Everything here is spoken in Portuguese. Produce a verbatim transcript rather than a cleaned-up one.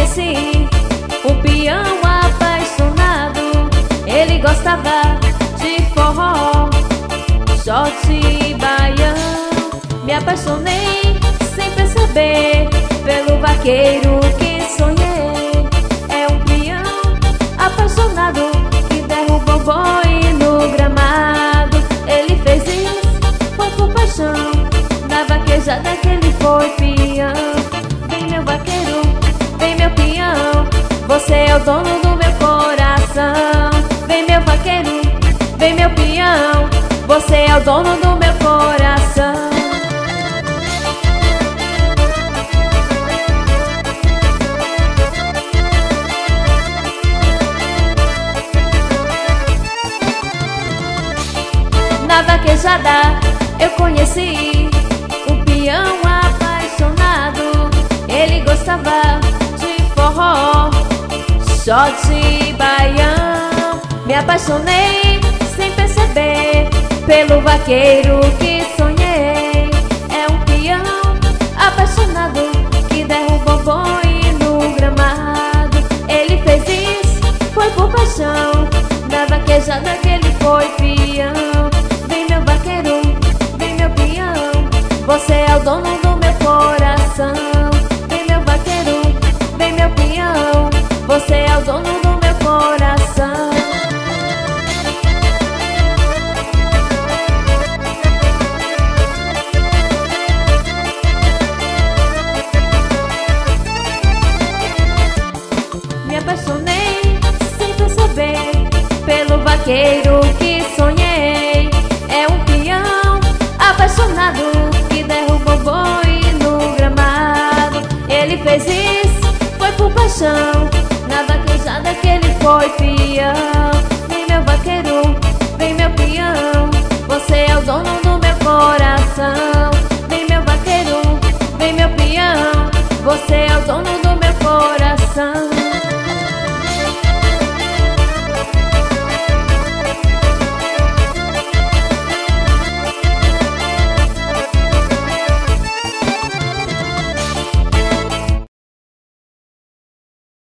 conheci um peão apaixonado. Ele gostava de forró, short e baião. Me apaixonei sem perceber pelo vaqueiro que sonhei. É um peão apaixonado que derruba o boi no gramado. Ele fez isso, foi por paixão, na vaquejada que ele foi peão. Vem meu vaqueiro, vem meu peão, você é o dono do meu coração. Vem meu vaqueiro, vem meu peão, você é o dono do meu coração. Na vaquejada eu conheci um peão apaixonado. Ele gostava de forró, short e baião. Me apaixonei sem perceber pelo vaqueiro que sonhei. É um peão apaixonado que derruba o boi no gramado. Ele fez isso, foi por paixão, na vaquejada que ele foi peão. Vem meu vaqueiro, vem meu peão, você é o dono do meu coração. Vem meu vaqueiro, vem meu peão, você é o dono do meu coração. Me apaixonei sem perceber pelo vaqueiro que sonhei. É um peão apaixonado que derruba o boi no gramado. Ele fez isso, foi por paixão, na vaquejada que ele foi peão. Vem meu vaqueiro, vem meu peão, você é o dono